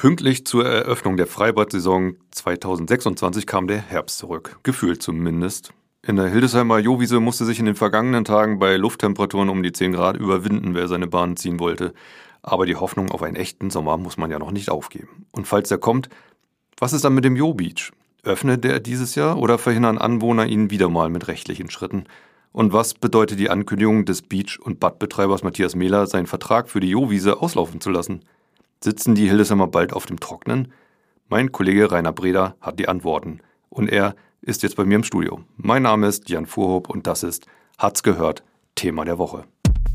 Pünktlich zur Eröffnung der Freibad-Saison 2026 kam der Herbst zurück. Gefühlt zumindest. In der Hildesheimer Jowiese musste sich in den vergangenen Tagen bei Lufttemperaturen um die 10 Grad überwinden, wer seine Bahn ziehen wollte. Aber die Hoffnung auf einen echten Sommer muss man ja noch nicht aufgeben. Und falls der kommt, was ist dann mit dem Jo-Beach? Öffnet der dieses Jahr oder verhindern Anwohner ihn wieder mal mit rechtlichen Schritten? Und was bedeutet die Ankündigung des Beach- und Badbetreibers Matthias Mehler, seinen Vertrag für die Jowiese auslaufen zu lassen? Sitzen die Hildesheimer bald auf dem Trocknen? Mein Kollege Rainer Breda hat die Antworten. Und er ist jetzt bei mir im Studio. Mein Name ist Jan Fuhrhoop und das ist Hat's gehört, Thema der Woche.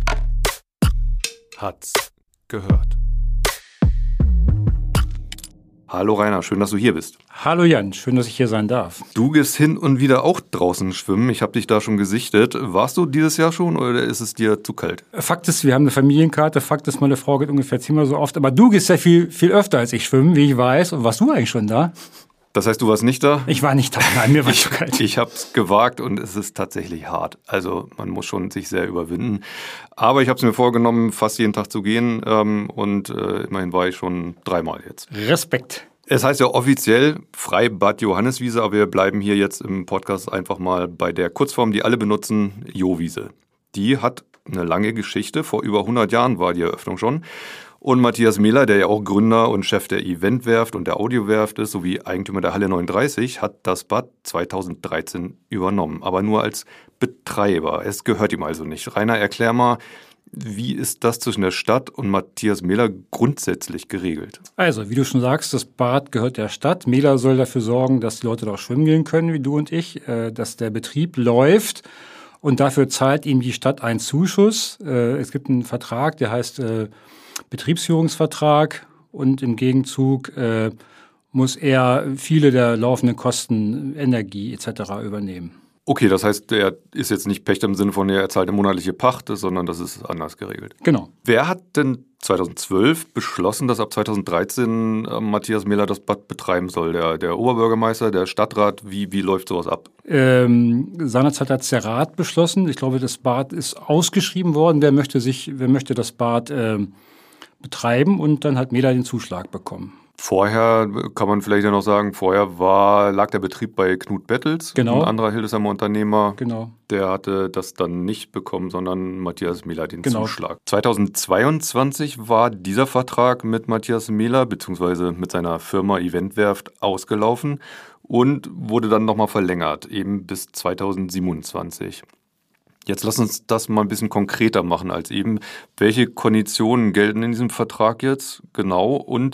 Hat's gehört. Hallo Rainer, schön, dass du hier bist. Hallo Jan, schön, dass ich hier sein darf. Du gehst hin und wieder auch draußen schwimmen. Ich habe dich da schon gesichtet. Warst du dieses Jahr schon oder ist es dir zu kalt? Fakt ist, wir haben eine Familienkarte. Fakt ist, meine Frau geht ungefähr 10-mal so oft. Aber du gehst ja viel öfter als ich schwimmen, wie ich weiß. Und warst du eigentlich schon da? Das heißt, du warst nicht da? Ich war nicht da. Nein, mir war es zu kalt. Ich habe es gewagt und es ist tatsächlich hart. Also man muss schon sich sehr überwinden. Aber ich habe es mir vorgenommen, fast jeden Tag zu gehen. Und immerhin war ich schon 3-mal jetzt. Respekt. Es heißt ja offiziell Freibad Johanniswiese, aber wir bleiben hier jetzt im Podcast einfach mal bei der Kurzform, die alle benutzen, Jowiese. Die hat eine lange Geschichte. Vor über 100 Jahren war die Eröffnung schon. Und Matthias Mehler, der ja auch Gründer und Chef der Eventwerft und der Audiowerft ist, sowie Eigentümer der Halle 39, hat das Bad 2013 übernommen. Aber nur als Betreiber. Es gehört ihm also nicht. Rainer, erklär mal, wie ist das zwischen der Stadt und Matthias Mehler grundsätzlich geregelt? Also, wie du schon sagst, das Bad gehört der Stadt. Mehler soll dafür sorgen, dass die Leute dort schwimmen gehen können, wie du und ich, dass der Betrieb läuft. Und dafür zahlt ihm die Stadt einen Zuschuss. Es gibt einen Vertrag, der heißt Betriebsführungsvertrag. Und im Gegenzug muss er viele der laufenden Kosten, Energie etc. übernehmen. Okay, das heißt, der ist jetzt nicht Pächter im Sinne von, er zahlt eine monatliche Pacht, sondern das ist anders geregelt. Genau. Wer hat denn 2012 beschlossen, dass ab 2013 Matthias Mehler das Bad betreiben soll? Der Oberbürgermeister, der Stadtrat, wie läuft sowas ab? Seinerzeit hat der Rat beschlossen. Ich glaube, das Bad ist ausgeschrieben worden. Wer möchte das Bad betreiben? Und dann hat Mehler den Zuschlag bekommen. Vorher kann man vielleicht ja noch sagen, lag der Betrieb bei Knut Bettels, genau. Ein anderer Hildesheimer Unternehmer. Genau. Der hatte das dann nicht bekommen, sondern Matthias Mehler den Zuschlag. 2022 war dieser Vertrag mit Matthias Mehler bzw. mit seiner Firma Eventwerft ausgelaufen und wurde dann nochmal verlängert, eben bis 2027. Jetzt lass uns das mal ein bisschen konkreter machen als eben. Welche Konditionen gelten in diesem Vertrag jetzt genau und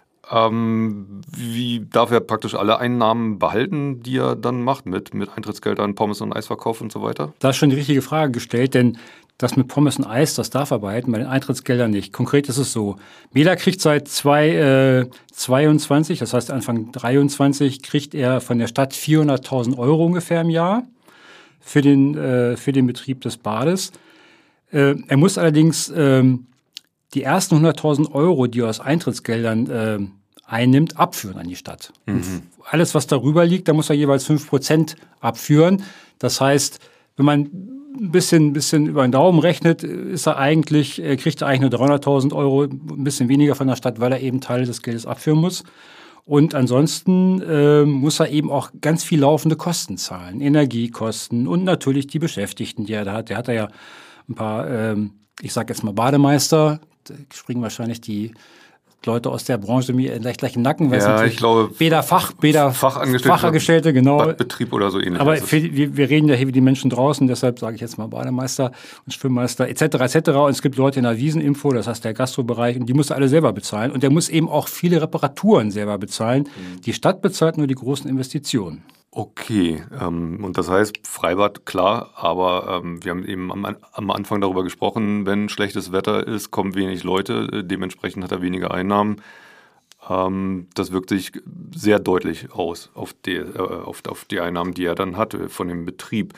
wie darf er praktisch alle Einnahmen behalten, die er dann macht mit Eintrittsgeldern, Pommes und Eisverkauf und so weiter? Da ist schon die richtige Frage gestellt, denn das mit Pommes und Eis, das darf er behalten, bei den Eintrittsgeldern nicht. Konkret ist es so, Mehler kriegt seit 2022, das heißt Anfang 23, kriegt er von der Stadt 400.000 Euro ungefähr im Jahr für den Betrieb des Bades. Er muss allerdings die ersten 100.000 Euro, die er aus Eintrittsgeldern einnimmt, abführen an die Stadt. Mhm. Alles, was darüber liegt, da muss er jeweils 5% abführen. Das heißt, wenn man ein bisschen über den Daumen rechnet, kriegt er eigentlich nur 300.000 Euro, ein bisschen weniger von der Stadt, weil er eben Teile des Geldes abführen muss. Und ansonsten muss er eben auch ganz viel laufende Kosten zahlen, Energiekosten und natürlich die Beschäftigten, die er da hat. Der hat ja ein paar, ich sage jetzt mal Bademeister, da springen wahrscheinlich die Leute aus der Branche mir gleich im Nacken. Ja, ich glaube, Fachangestellte, genau. Badbetrieb oder so ähnlich. Aber wir reden ja hier wie die Menschen draußen, deshalb sage ich jetzt mal Bademeister und Schwimmmeister etc. Und es gibt Leute in der Wieseninfo, das heißt der Gastrobereich, und die muss er alle selber bezahlen. Und der muss eben auch viele Reparaturen selber bezahlen. Die Stadt bezahlt nur die großen Investitionen. Okay, und das heißt, Freibad, klar, aber wir haben eben am Anfang darüber gesprochen, wenn schlechtes Wetter ist, kommen wenig Leute, dementsprechend hat er weniger Einnahmen. Das wirkt sich sehr deutlich aus auf die Einnahmen, die er dann hatte von dem Betrieb.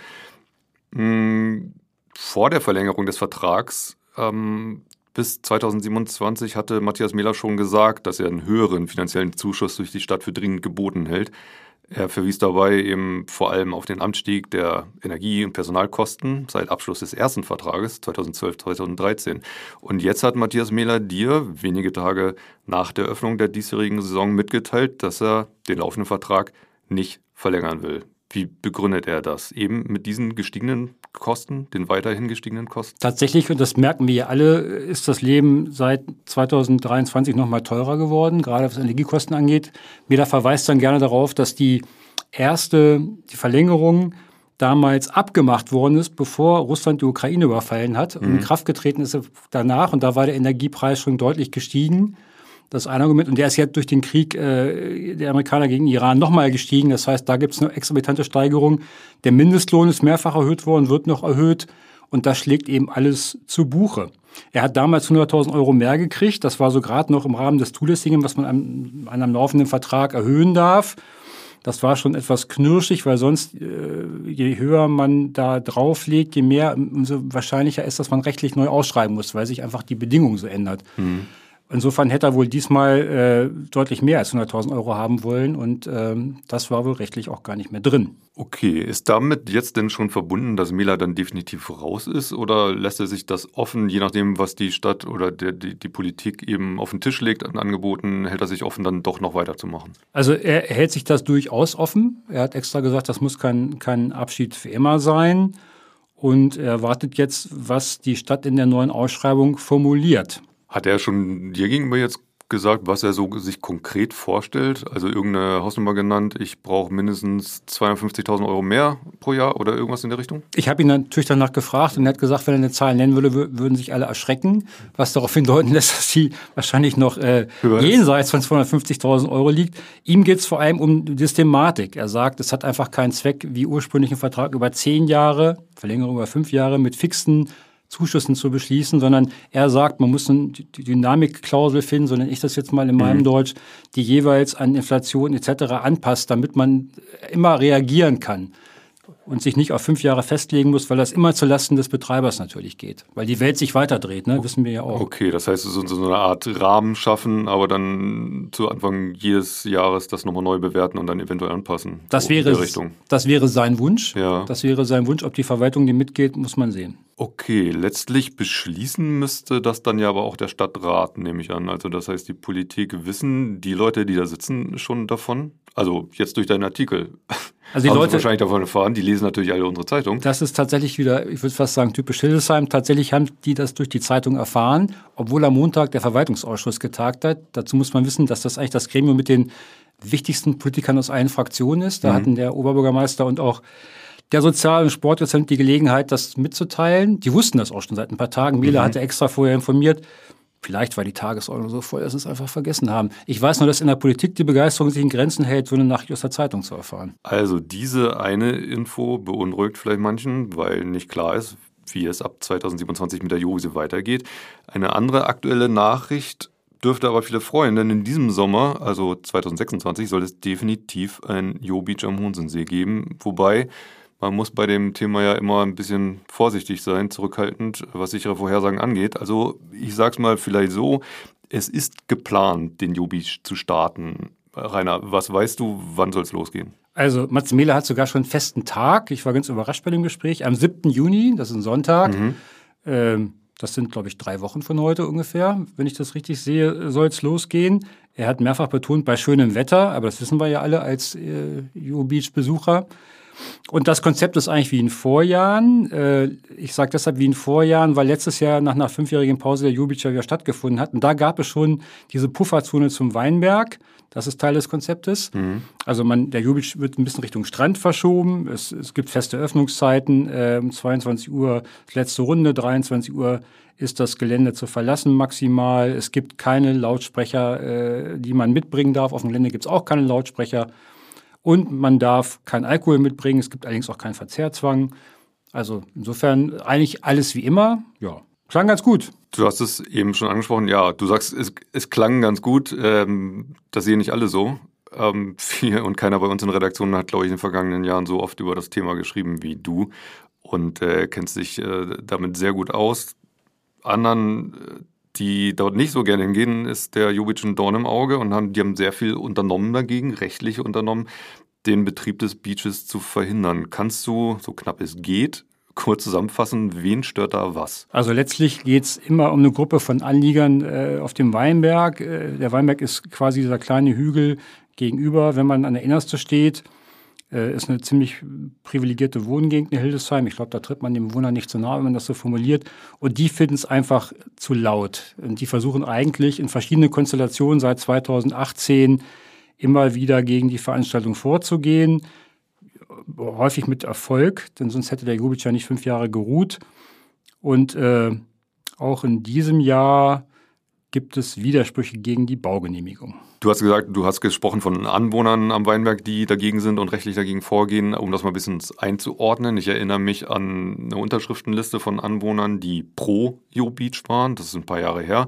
Vor der Verlängerung des Vertrags bis 2027 hatte Matthias Mehler schon gesagt, dass er einen höheren finanziellen Zuschuss durch die Stadt für dringend geboten hält. Er verwies dabei eben vor allem auf den Anstieg der Energie- und Personalkosten seit Abschluss des ersten Vertrages 2012-2013. Und jetzt hat Matthias Mähler dir wenige Tage nach der Öffnung der diesjährigen Saison mitgeteilt, dass er den laufenden Vertrag nicht verlängern will. Wie begründet er das? Eben mit diesen gestiegenen Kosten, den weiterhin gestiegenen Kosten? Tatsächlich, und das merken wir ja alle, ist das Leben seit 2023 noch mal teurer geworden, gerade was Energiekosten angeht. Mähler verweist dann gerne darauf, dass die Verlängerung damals abgemacht worden ist, bevor Russland die Ukraine überfallen hat. Und in Kraft getreten ist danach, und da war der Energiepreis schon deutlich gestiegen. Das ist ein Argument. Und der ist jetzt durch den Krieg der Amerikaner gegen Iran nochmal gestiegen. Das heißt, da gibt es eine exorbitante Steigerung. Der Mindestlohn ist mehrfach erhöht worden, wird noch erhöht. Und das schlägt eben alles zu Buche. Er hat damals 100.000 Euro mehr gekriegt. Das war so gerade noch im Rahmen des Zulässigen, was man an einem laufenden Vertrag erhöhen darf. Das war schon etwas knirschig, weil sonst, je höher man da drauflegt, je mehr, umso wahrscheinlicher ist, dass man rechtlich neu ausschreiben muss, weil sich einfach die Bedingungen so ändern. Insofern hätte er wohl diesmal deutlich mehr als 100.000 Euro haben wollen und das war wohl rechtlich auch gar nicht mehr drin. Okay, ist damit jetzt denn schon verbunden, dass Mähler dann definitiv raus ist oder lässt er sich das offen, je nachdem, was die Stadt oder die Politik eben auf den Tisch legt an Angeboten, hält er sich offen, dann doch noch weiterzumachen? Also er hält sich das durchaus offen. Er hat extra gesagt, das muss kein Abschied für immer sein und er wartet jetzt, was die Stadt in der neuen Ausschreibung formuliert. Hat er schon dir gegenüber jetzt gesagt, was er so sich konkret vorstellt? Also irgendeine Hausnummer genannt, ich brauche mindestens 250.000 Euro mehr pro Jahr oder irgendwas in der Richtung? Ich habe ihn natürlich danach gefragt und er hat gesagt, wenn er eine Zahl nennen würde, würden sich alle erschrecken, was darauf hindeuten lässt, dass sie wahrscheinlich noch jenseits von 250.000 Euro liegt. Ihm geht es vor allem um die Systematik. Er sagt, es hat einfach keinen Zweck, wie ursprünglich ein Vertrag über 10 Jahre, Verlängerung über 5 Jahre mit fixen Zuschüssen zu beschließen, sondern er sagt, man muss eine Dynamikklausel finden, so nenne ich das jetzt mal in meinem Deutsch, die jeweils an Inflation etc. anpasst, damit man immer reagieren kann und sich nicht auf 5 Jahre festlegen muss, weil das immer zulasten des Betreibers natürlich geht, weil die Welt sich weiterdreht, ne? Wissen wir ja auch. Okay, das heißt, so eine Art Rahmen schaffen, aber dann zu Anfang jedes Jahres das nochmal neu bewerten und dann eventuell anpassen. Das wäre sein Wunsch. Ja. Das wäre sein Wunsch. Ob die Verwaltung dem mitgeht, muss man sehen. Okay, letztlich beschließen müsste das dann ja aber auch der Stadtrat, nehme ich an. Also das heißt, die Politik wissen die Leute, die da sitzen, schon davon? Also jetzt durch deinen Artikel. Also die haben Leute sie wahrscheinlich davon erfahren, die lesen natürlich alle unsere Zeitung. Das ist tatsächlich wieder, ich würde fast sagen, typisch Hildesheim. Tatsächlich haben die das durch die Zeitung erfahren, obwohl am Montag der Verwaltungsausschuss getagt hat. Dazu muss man wissen, dass das eigentlich das Gremium mit den wichtigsten Politikern aus allen Fraktionen ist. Da hatten der Oberbürgermeister und auch der Sozial- und Sportdezent die Gelegenheit, das mitzuteilen. Die wussten das auch schon seit ein paar Tagen. Mähler hatte extra vorher informiert. Vielleicht war die Tagesordnung so voll, dass sie es einfach vergessen haben. Ich weiß nur, dass in der Politik die Begeisterung sich in Grenzen hält, so eine Nachricht aus der Zeitung zu erfahren. Also diese eine Info beunruhigt vielleicht manchen, weil nicht klar ist, wie es ab 2027 mit der Jo-Wiese weitergeht. Eine andere aktuelle Nachricht dürfte aber viele freuen, denn in diesem Sommer, also 2026, soll es definitiv ein Jo-Beach am Hunsensee geben. Wobei man muss bei dem Thema ja immer ein bisschen vorsichtig sein, zurückhaltend, was sichere Vorhersagen angeht. Also ich sag's mal vielleicht so, es ist geplant, den Jo-Beach zu starten. Rainer, was weißt du, wann soll es losgehen? Also Mats Mähler hat sogar schon einen festen Tag. Ich war ganz überrascht bei dem Gespräch. Am 7. Juni, das ist ein Sonntag. Das sind, glaube ich, 3 Wochen von heute ungefähr. Wenn ich das richtig sehe, soll es losgehen. Er hat mehrfach betont, bei schönem Wetter, aber das wissen wir ja alle als Jo-Beach-Besucher. Und das Konzept ist eigentlich wie in Vorjahren. Ich sage deshalb wie in Vorjahren, weil letztes Jahr nach einer 5-jährigen Pause der Jo-Beach ja wieder stattgefunden hat. Und da gab es schon diese Pufferzone zum Weinberg. Das ist Teil des Konzeptes. Also der Jo-Beach wird ein bisschen Richtung Strand verschoben. Es gibt feste Öffnungszeiten. Um 22 Uhr letzte Runde, 23 Uhr ist das Gelände zu verlassen maximal. Es gibt keine Lautsprecher, die man mitbringen darf. Auf dem Gelände gibt es auch keine Lautsprecher. Und man darf keinen Alkohol mitbringen. Es gibt allerdings auch keinen Verzehrzwang. Also insofern eigentlich alles wie immer. Ja, klang ganz gut. Du hast es eben schon angesprochen. Ja, du sagst, es klang ganz gut. Das sehen nicht alle so. Und keiner bei uns in Redaktionen hat, glaube ich, in den vergangenen Jahren so oft über das Thema geschrieben wie du. Und kennst dich damit sehr gut aus. Anderen, die dort nicht so gerne hingehen, ist der Jo-Beach ein Dorn im Auge und die haben sehr viel unternommen dagegen, rechtlich unternommen. den Betrieb des Beaches zu verhindern. Kannst du, so knapp es geht, kurz zusammenfassen, wen stört da was? Also letztlich geht es immer um eine Gruppe von Anliegern auf dem Weinberg. Der Weinberg ist quasi dieser kleine Hügel gegenüber, wenn man an der Innerste steht. Ist eine ziemlich privilegierte Wohngegend in Hildesheim. Ich glaube, da tritt man dem Bewohner nicht zu nahe, wenn man das so formuliert. Und die finden es einfach zu laut. Und die versuchen eigentlich in verschiedenen Konstellationen seit 2018 immer wieder gegen die Veranstaltung vorzugehen. Häufig mit Erfolg, denn sonst hätte der Jobic ja nicht 5 Jahre geruht. Und auch in diesem Jahr gibt es Widersprüche gegen die Baugenehmigung. Du hast gesagt, du hast gesprochen von Anwohnern am Weinberg, die dagegen sind und rechtlich dagegen vorgehen, um das mal ein bisschen einzuordnen. Ich erinnere mich an eine Unterschriftenliste von Anwohnern, die pro Jobic waren. Das ist ein paar Jahre her.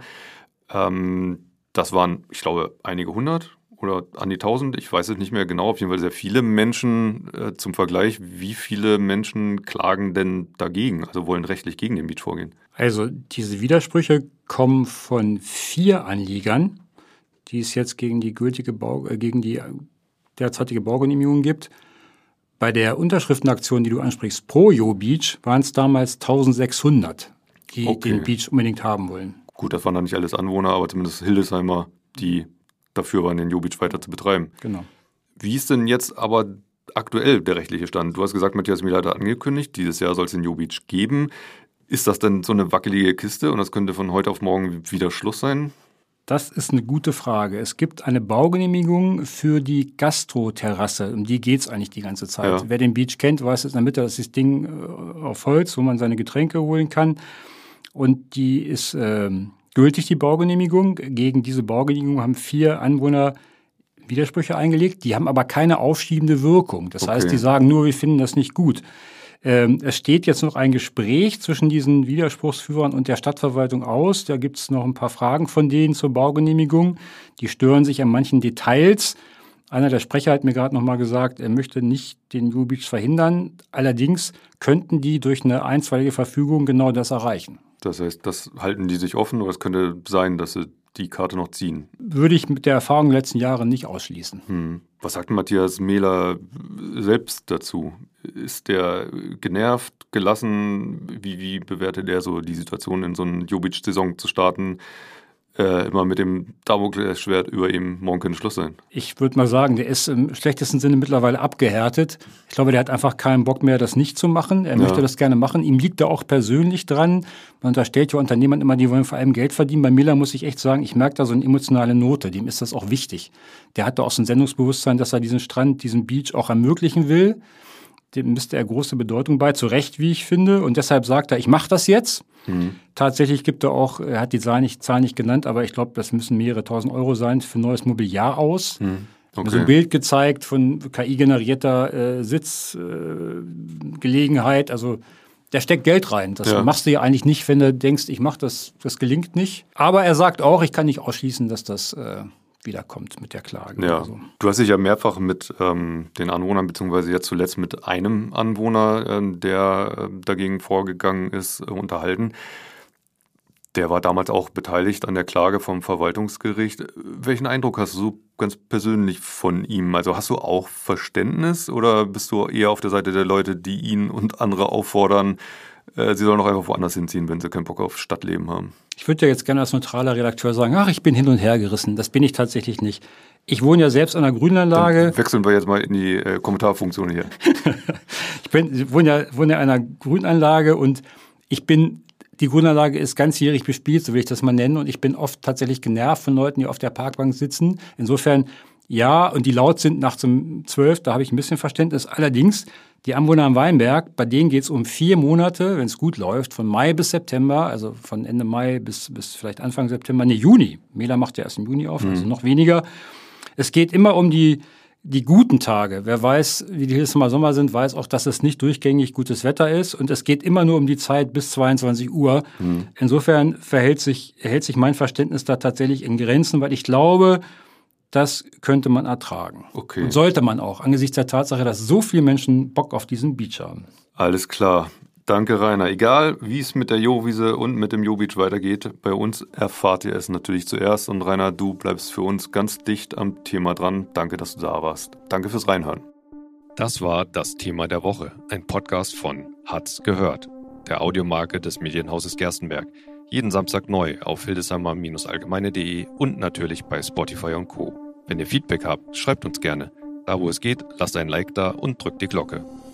Das waren, ich glaube, einige hundert oder an die 1000. Ich weiß es nicht mehr genau. Auf jeden Fall sehr viele Menschen. Zum Vergleich, wie viele Menschen klagen denn dagegen, also wollen rechtlich gegen den Beach vorgehen? Also diese Widersprüche kommen von 4 Anliegern, die es jetzt gegen die derzeitige Baugenehmigung gibt. Bei der Unterschriftenaktion, die du ansprichst, pro Jo-Beach, waren es damals 1600, die den Beach unbedingt haben wollen. Gut, das waren dann nicht alles Anwohner, aber zumindest Hildesheimer, die dafür waren, den Jo-Beach weiter zu betreiben. Genau. Wie ist denn jetzt aber aktuell der rechtliche Stand? Du hast gesagt, Matthias Mieler hat angekündigt, dieses Jahr soll es den Jo-Beach geben. Ist das denn so eine wackelige Kiste und das könnte von heute auf morgen wieder Schluss sein? Das ist eine gute Frage. Es gibt eine Baugenehmigung für die Gastroterrasse. Um die geht es eigentlich die ganze Zeit. Ja. Wer den Beach kennt, weiß jetzt in der Mitte, das ist das Ding auf Holz, wo man seine Getränke holen kann. Und die ist gültig, die Baugenehmigung. Gegen diese Baugenehmigung haben 4 Anwohner Widersprüche eingelegt. Die haben aber keine aufschiebende Wirkung. Das heißt, die sagen nur, wir finden das nicht gut. Es steht jetzt noch ein Gespräch zwischen diesen Widerspruchsführern und der Stadtverwaltung aus. Da gibt es noch ein paar Fragen von denen zur Baugenehmigung. Die stören sich an manchen Details. Einer der Sprecher hat mir gerade noch mal gesagt, er möchte nicht den Jo-Beach verhindern. Allerdings könnten die durch eine einstweilige Verfügung genau das erreichen. Das heißt, das halten die sich offen, oder es könnte sein, dass sie die Karte noch ziehen? Würde ich mit der Erfahrung der letzten Jahre nicht ausschließen. Was sagt Matthias Mieler selbst dazu? Ist der genervt, gelassen? Wie bewertet er so die Situation, in so eine Jo-Beach-Saison zu starten? Immer mit dem Damoklesschwert über ihm, morgen könnte Schluss sein. Ich würde mal sagen, der ist im schlechtesten Sinne mittlerweile abgehärtet. Ich glaube, der hat einfach keinen Bock mehr, das nicht zu machen. Er möchte das gerne machen. Ihm liegt da auch persönlich dran. Man unterstellt ja Unternehmern immer, die wollen vor allem Geld verdienen. Bei Mieler muss ich echt sagen, ich merke da so eine emotionale Note. Dem ist das auch wichtig. Der hat da auch so ein Sendungsbewusstsein, dass er diesen Strand, diesen Beach auch ermöglichen will. Dem misst er große Bedeutung bei, zu Recht, wie ich finde. Und deshalb sagt er, ich mache das jetzt. Tatsächlich gibt er auch, er hat die Zahl nicht genannt, aber ich glaube, das müssen mehrere tausend Euro sein für neues Mobiliar aus. So ein Bild gezeigt von KI-generierter Sitzgelegenheit. Also der steckt Geld rein. Das machst du ja eigentlich nicht, wenn du denkst, ich mache das gelingt nicht. Aber er sagt auch, ich kann nicht ausschließen, dass das wiederkommt mit der Klage. Ja. So. Du hast dich ja mehrfach mit den Anwohnern, beziehungsweise jetzt zuletzt mit einem Anwohner, der dagegen vorgegangen ist, unterhalten. Der war damals auch beteiligt an der Klage vom Verwaltungsgericht. Welchen Eindruck hast du so ganz persönlich von ihm? Also hast du auch Verständnis oder bist du eher auf der Seite der Leute, die ihn und andere auffordern, sie sollen doch einfach woanders hinziehen, wenn sie keinen Bock auf Stadtleben haben? Ich würde ja jetzt gerne als neutraler Redakteur sagen, ich bin hin und her gerissen. Das bin ich tatsächlich nicht. Ich wohne ja selbst an einer Grünanlage. Dann wechseln wir jetzt mal in die Kommentarfunktion hier. Ich wohne ja an einer Grünanlage und die Grünanlage ist ganzjährig bespielt, so will ich das mal nennen. Und ich bin oft tatsächlich genervt von Leuten, die auf der Parkbank sitzen. Insofern, ja, und die laut sind nachts um 12, da habe ich ein bisschen Verständnis. Allerdings, die Anwohner am Weinberg, bei denen geht es um 4 Monate, wenn es gut läuft, von Mai bis September, also von Ende Mai bis vielleicht Anfang September, Juni. Mieler macht ja erst im Juni auf, also noch weniger. Es geht immer um die guten Tage. Wer weiß, wie die Hildesheimer Sommer sind, weiß auch, dass es nicht durchgängig gutes Wetter ist. Und es geht immer nur um die Zeit bis 22 Uhr. Insofern hält sich mein Verständnis da tatsächlich in Grenzen, weil ich glaube, das könnte man ertragen. Okay. Und sollte man auch, angesichts der Tatsache, dass so viele Menschen Bock auf diesen Beach haben. Alles klar. Danke, Rainer. Egal, wie es mit der Jo-Wiese und mit dem Jo-Beach weitergeht, bei uns erfahrt ihr es natürlich zuerst. Und Rainer, du bleibst für uns ganz dicht am Thema dran. Danke, dass du da warst. Danke fürs Reinhören. Das war das Thema der Woche, ein Podcast von Hat's gehört, der Audiomarke des Medienhauses Gerstenberg. Jeden Samstag neu auf hildesheimer-allgemeine.de und natürlich bei Spotify und Co. Wenn ihr Feedback habt, schreibt uns gerne. Da wo es geht, lasst ein Like da und drückt die Glocke.